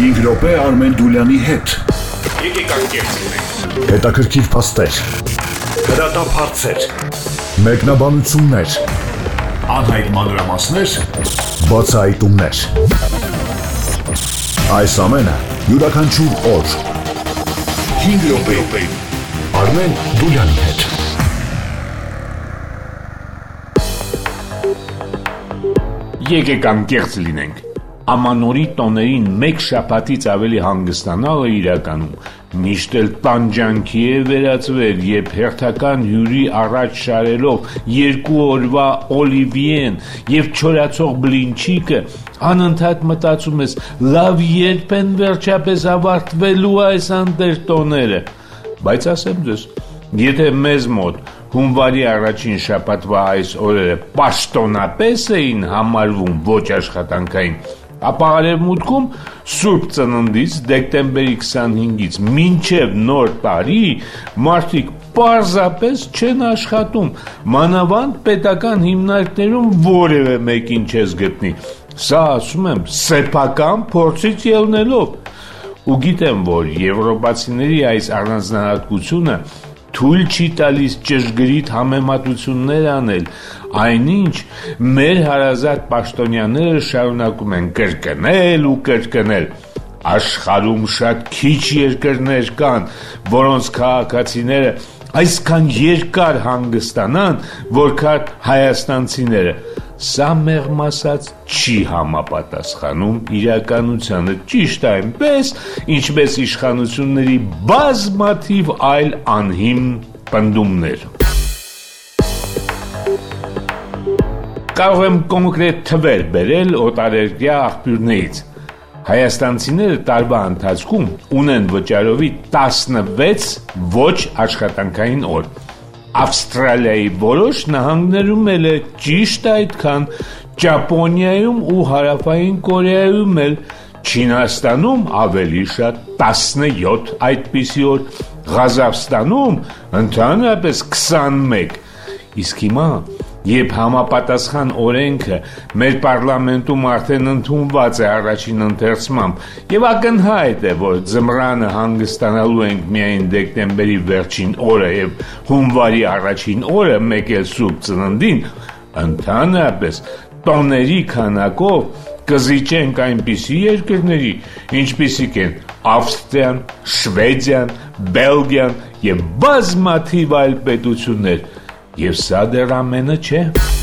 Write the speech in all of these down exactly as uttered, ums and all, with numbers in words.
հինգ րոպե Արմեն Դուլյանի հետ։ Եկեք անկեղծենք։ Հետաքրքիր փաստեր, հրատապ հարցեր, մեկնաբանություններ, անհայտ մանրամասներ, բացահայտումներ։ Այս ամենը յուրաքանչյուր օր հինգ րոպե Արմեն Դուլյանի հետ։ Եկեք անկեղծ լինենք։ Ամանորի տոներին մեկ շաբաթից ավելի հանգստանալը իրականում միշտ էլ տանջանքի է վերածվել, երբ հերթական հյուրի առաջ շարելով երկու օրվա օլիվիեն եւ չորացող բլինչիկը անընդհատ մտածում ես, լավ երբ են վերջապես ավարտվելու այս անտեր տոները։ Բայց ասեմ ձեզ, եթե մեզ մոտ հունվարի առաջին շաբաթվա այս օրերը պաշտոնապես էին համարվում ոչ աշխատանքային, ապա Արևմուտքում Սուրբ Ծննդից դեկտեմբերի քսանհինգից մինչև նոր տարի մարդիկ պարզապես չեն աշխատում, մանավանդ պետական հիմնարկներում որևէ մեկին չես գտնի։ Սա ասում եմ սեփական փորձից ելնելով։ Ու գիտեմ, որ եվրոպացիների այս առանձնահատկությունը թույլ չի տալիս ճշգրիտ համեմատություններ անել, այնինչ մեր հարազատ պաշտոնյաները շարունակում են կրկնել ու կրկնել։ Աշխարհում շատ քիչ երկրներ կան, որոնց քաղաքացիները այսքան երկար հանգստանան, որքան հայաստանցիները։ Սա մեղմ ասած չի համապատասխանում իրականությանը, ճիշտ այնպես, ինչպես իշխանությունների բազմաթիվ այլ անհիմն պնդումներ։ Կարող եմ կոնկրետ թվեր բերել օտարերկրյա աղբյուրներից։ Հայաստանցիները տարվա ընթացքում ունեն վճարովի տասնվեց ոչ աշխատանքային օր։ Ավստրալիայի որոշ նահանգներում էլ է ճիշտ այդքան, Ճապոնիայում ու Հարավային Կորեայում էլ, Չինաստանում ավելի շատ տասնյոթ այդպիսի օր, Ղազախստանում ընդհանրապես քսանմեկ։ Իսկ հիմա, երբ համապատասխան օրենքը մեր պարլամենտում արդեն ընդունված է առաջին ընթերցմամբ եւ ակնհայտ է, որ ձմռանը հանգստանալու ենք միայն դեկտեմբերի վերջին օրը եւ հունվարի առաջին օրը, մեկ էլ Սուրբ Ծննդին, ընդհանրապես տոների քանակով կզիջենք այնպիսի երկրների, ինչպիսիք են Ավստրիան, Շվեդիան, Բելգիան եւ բազմաթիվ այլ պետություններ։ Եվ սա դեռ ամենը չէ։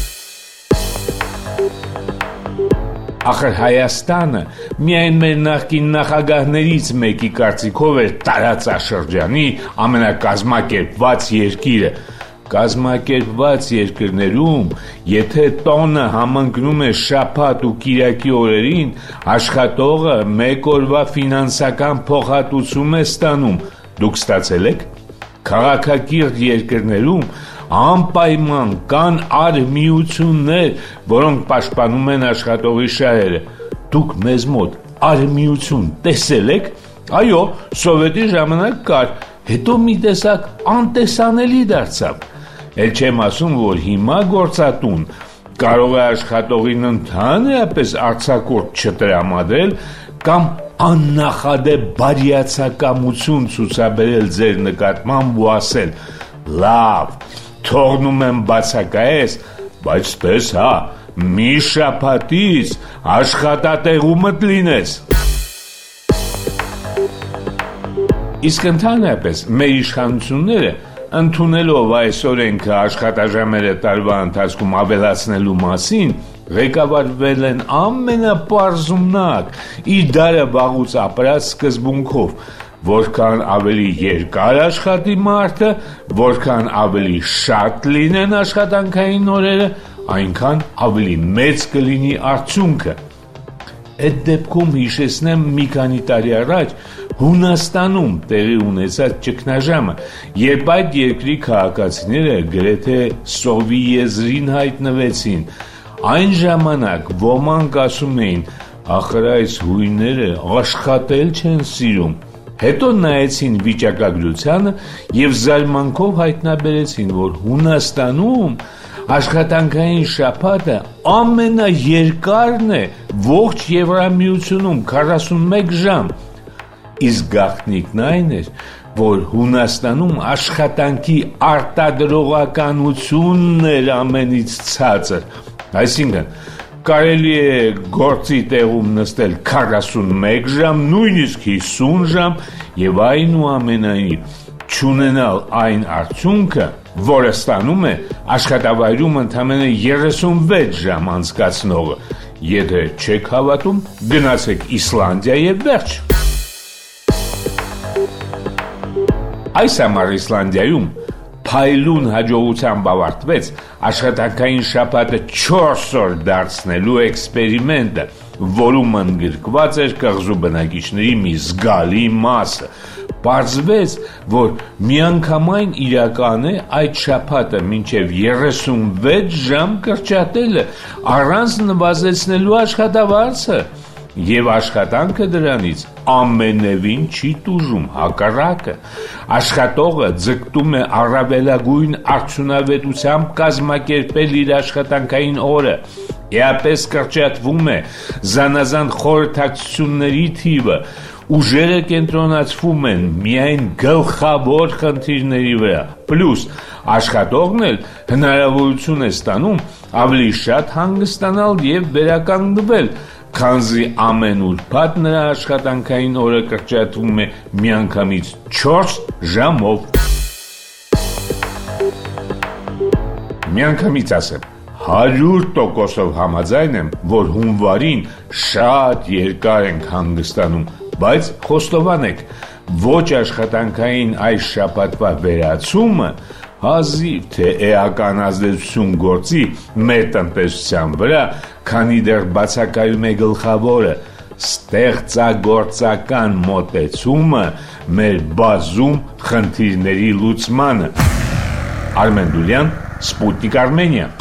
Ախր Հայաստանը միայն մեր նախկին նախագահներից մեկի կարծիքով էր տարածաշրջանի ամենակազմակերպված երկիրը։ Կազմակերպված երկրներում, եթե տոնը համընկնում է շաբաթ ու կիրակի օրերին, աշխատողը մեկ օրվա ֆինանսական փոխհատուցում է ստանում։ Դուք ստացել եք։ Քաղաքակիրթ երկրներում անպայման կան արհմիություններ, որոնք պաշտպանում են աշխատողի շահերը։ Դուք մեզ մոտ արհմիություն տեսել եք։ Այո, սովետի ժամանակ կար, հետո մի տեսակ անտեսանելի դարձավ։ Էլ չեմ ասում, որ հիմա գործատուն կարող է աշխատողին ընդհանրապես արձակուրդ չտրամադրել կամ աննախադեպ բարյացակամություն ցուցաբերել ձեր նկատմամբ ու ասել. լավ, թողնում եմ բացակայես, բայց տես հա, մի շաբաթից աշխատատեղումդ լինես։ Իսկ ընդհանրապես մեր իշխանությունները ընդունելով այս օրենքը աշխատաժամերը տարվա ընթացքում ավելացնելու մասին, ղեկավարվել են ամենապարզունակ, իր դարը վաղուց ապրած սկզբունքով, որքան ավելի երկար աշխատի մարդը, որքան ավելի շատ լինեն աշխատանքային օրերը, այնքան ավելի մեծ կլինի արդյունքը։ Այդ դեպքում հիշեցնեմ մի քանի տարի առաջ Հունաստանում տեղի ունեցած ճգնաժամը, երբ այդ երկրի քաղաքացիները գրեթե սովի եզրին հայտնվեցին։ Այն ժամանակ ոմանք ասում էին, ախր այս հույները աշխատել չեն սիրում։ Հետո նայեցին վիճակագրությանը եւ զարմանքով հայտնաբերեցին, որ Հունաստանում Աշխատանքային շաբաթը ամենաերկարն է ողջ Եվրամիությունում քառասունմեկ ժամ, իսկ գաղտնիքն այն էր, որ Հունաստանում աշխատանքի արտադրողականությունն էր ամենից ցածր, այսինքն կարելի է գործի տեղում նստել քառասունմեկ ժամ, նույնիսկ հիսուն ժամ եւ այնուամենայնիվ չունենալ այն արդյունքը, որը ստանում է աշխատավայրում ընդամենը երեսունվեց ժամ անցկացնողը։ Եթե չեք հավատում, գնացեք Իսլանդիա եւ վերջ։ Այս ամառ Իսլանդիայում փայլուն հաջողությամբ ավարտվեց աշխատանքային շաբաթը չորս օր դարձնելու էքսպերիմենտը, որում ընդգրկված էր կղզու բնակիչների մի զգալի մասը։ Պարզվեց, որ միանգամայն իրական է այդ շաբաթը մինչև երեսունվեց ժամ կրճատելը առանց նվազեցնելու աշխատավարձը, եւ աշխատանքը դրանից ամենևին չի տուժում, հակառակը, աշխատողը ձգտում է առավելագույն արդյունավետությամբ կազմակերպել իր աշխատանքային օրը, էապես կրճատվում է զանազան խորհրդակցությունների թիվը, ուժերը կենտրոնացվում են միայն գլխավոր խնդիրների վրա, պլյուս աշխատողն էլ հնարավորություն է ստանում ավելի շատ հանգստանալ եւ վերականգնվել, քանզի ամեն ուրբաթ նրա աշխատանքային օրը կրճատվում է միանգամից չորս ժամով։ Միանգամից ասեմ, հարյուր տոկոսով համաձայն եմ, որ հունվարին շատ երկար ենք հանգստանում, բայց խոստովանեք, ոչ աշխատանքային այս շաբաթվա վերացումը հազիվ թե էական ազդեցություն գործի մեր տնտեսության վրա, քանի դեռ բացակայում է գլխավորը, ստեղծագործական մոտեցումը մեր բազում խնդիրների լուծմանը։ Արմեն Դուլյան, Սպուտնիկ Արմենիա։